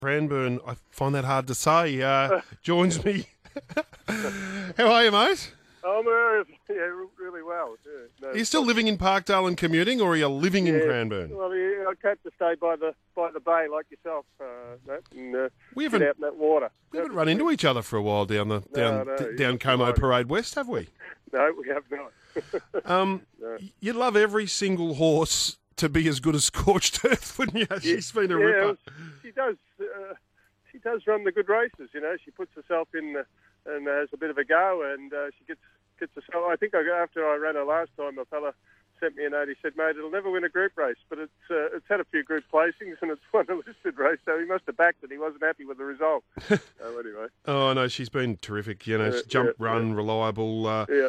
Cranbourne, I find that hard to say, joins me. How are you, mate? I'm really well. Yeah, no, Are you still living in Parkdale and commuting, or are you living in Cranbourne? Well, yeah, I had to stay by the bay like yourself, Matt, and We get out in that water. We haven't run into each other for a while down Como Parade West, have we? No, we have not. No. You'd love every single horse to be as good as Scorched Earth, wouldn't you? She's been a ripper. She does. She does run the good races. You know, she puts herself in and has a bit of a go, and she gets herself. I think after I ran her last time, a fella sent me a note. He said, "Mate, it'll never win a group race, but it's had a few group placings and it's won a listed race." So he must have backed it. He wasn't happy with the result. Anyway. Oh no, she's been terrific. You know, run, reliable.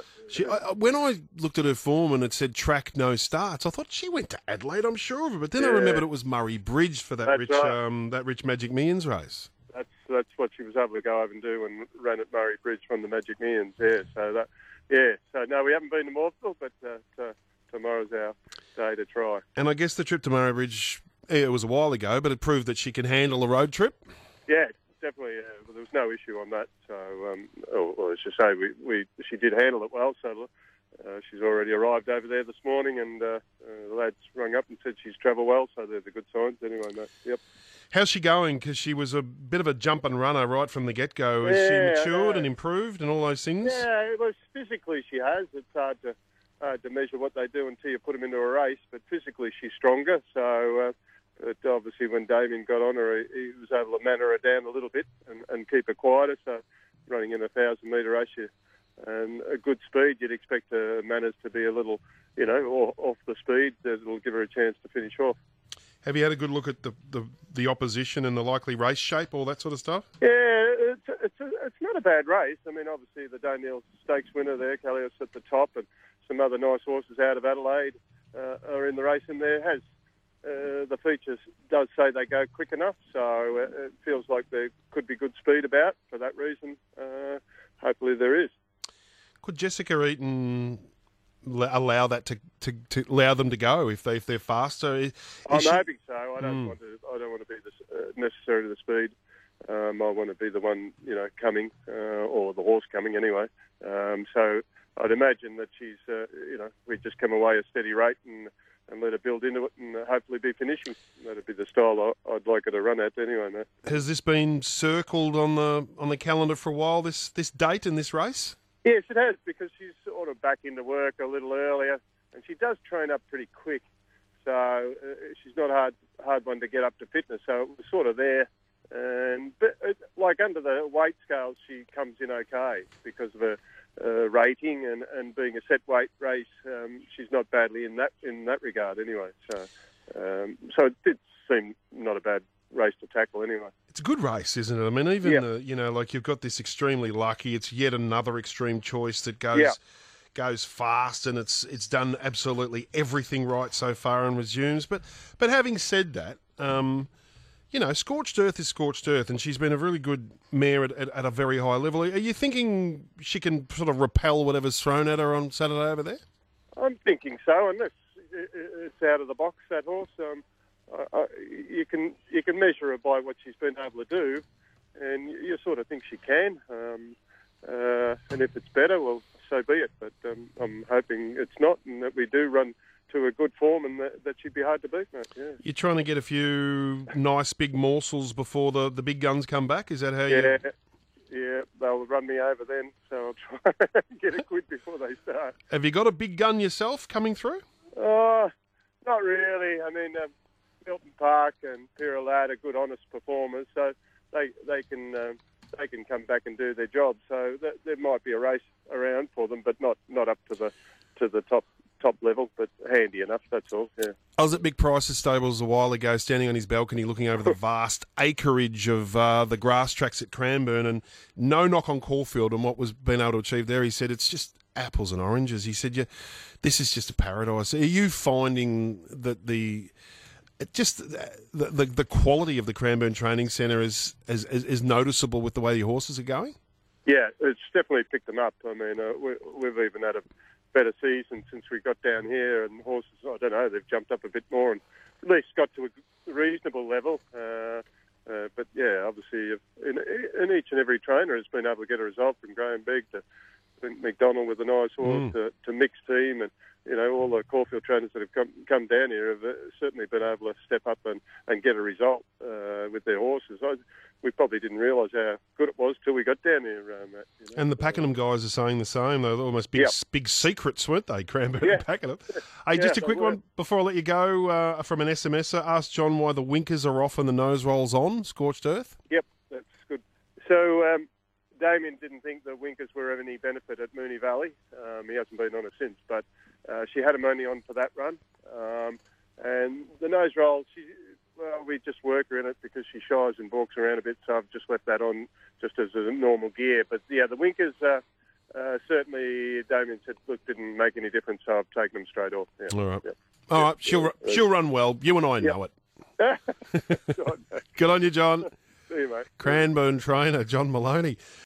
When I looked at her form and it said track no starts, I thought she went to Adelaide. I'm sure of it, but then I remembered it was Murray Bridge for that rich Magic Millions race. That's what she was able to go over and do and ran at Murray Bridge from the Magic Millions. So no, we haven't been to Morpheville, but tomorrow's our day to try. And I guess the trip to Murray Bridge, it was a while ago, but it proved that she can handle a road trip. Yeah, definitely. There was no issue on that. So, or as you say, she did handle it well. So she's already arrived over there this morning, and the lads rung up and said she's travelled well. So there's the good signs. Anyway, mate. Yep. How's she going? Because she was a bit of a jump and runner right from the get-go. Has she matured and improved and all those things? Yeah, well, physically she has. It's hard to measure what they do until you put them into a race, but physically she's stronger. So, but obviously when Damien got on her, he was able to manner her down a little bit and keep her quieter. So running in a 1,000-metre race and a good speed, you'd expect her manners to be a little, off the speed. That'll give her a chance to finish off. Have you had a good look at the opposition and the likely race shape, all that sort of stuff? Yeah, it's not a bad race. I mean, obviously the Daimiel Stakes winner there, Callios at the top, and some other nice horses out of Adelaide are in the race, and there has the features does say they go quick enough, so it feels like there could be good speed about. For that reason, hopefully there is. Could Jessica Eaton allow that to allow them to go if they're faster? I'm hoping so. I don't want to be necessarily the speed. I want to be the one coming or the horse coming anyway. So I'd imagine that she's we just come away a steady rate and let her build into it and hopefully be finishing. That'd be the style I'd like her to run at anyway, mate. Has this been circled on the calendar for a while? This date in this race? Yes, it has, because she's sort of back into work a little earlier, and she does train up pretty quick. So she's not a hard one to get up to fitness. So it was sort of there. But like under the weight scales, she comes in okay because of her rating and being a set weight race. She's not badly in that regard anyway. So it did seem not a bad race to tackle anyway. It's a good race, isn't it? I mean, even like you've got this Extremely Lucky. It's yet another extreme choice that goes fast, and it's done absolutely everything right so far and resumes. But having said that, Scorched Earth is Scorched Earth, and she's been a really good mare at a very high level. Are you thinking she can sort of repel whatever's thrown at her on Saturday over there? I'm thinking so, unless it's out of the box, that horse. You can measure her by what she's been able to do, and you sort of think she can. And if it's better, well, so be it. But I'm hoping it's not, and that we do run to a good form, and that she'd be hard to beat, mate. Yeah. You're trying to get a few nice big morsels before the big guns come back. Is that how you? Yeah, they'll run me over then, so I'll try and get it quick before they start. Have you got a big gun yourself coming through? Not really. I mean, Milton Park and Pyralad are good, honest performers, so they can come back and do their job. So there might be a race around for them, but not up to the top level, but handy enough. That's all. Yeah. I was at Mick Price's stables a while ago, standing on his balcony, looking over the vast acreage of the grass tracks at Cranbourne, and no knock on Caulfield and what was being able to achieve there. He said it's just apples and oranges. He said, this is just a paradise. Are you finding that the quality of the Cranbourne Training Centre is noticeable with the way your horses are going? Yeah, it's definitely picked them up. I mean, we've even had a better season since we got down here, and horses, I don't know, they've jumped up a bit more and at least got to a reasonable level. But yeah, obviously, in each and every trainer has been able to get a result, from Graham Begg to McDonald with a nice horse to mixed team, and all the Caulfield trainers that have come down here have certainly been able to step up and get a result with their horses. We probably didn't realise how good it was till we got down here, Matt. And the Pakenham guys are saying the same. They're almost big secrets, weren't they, Cranbourne and Pakenham? Hey, just a quick one before I let you go from an SMSer. Ask John why the winkers are off and the nose rolls on, scorched earth. Yep, that's good. So Damien didn't think the winkers were of any benefit at Moonee Valley. He hasn't been on it since, but she had him only on for that run. And the nose roll, we just work her in it because she shies and balks around a bit, so I've just left that on just as a normal gear. But yeah, the winkers, certainly Damien said, look, didn't make any difference, so I've taken them straight off. Yeah. All right. Yep. All right, she'll run well. You and I know it. Good on you, John. See you, mate. Cranbourne trainer, John Maloney.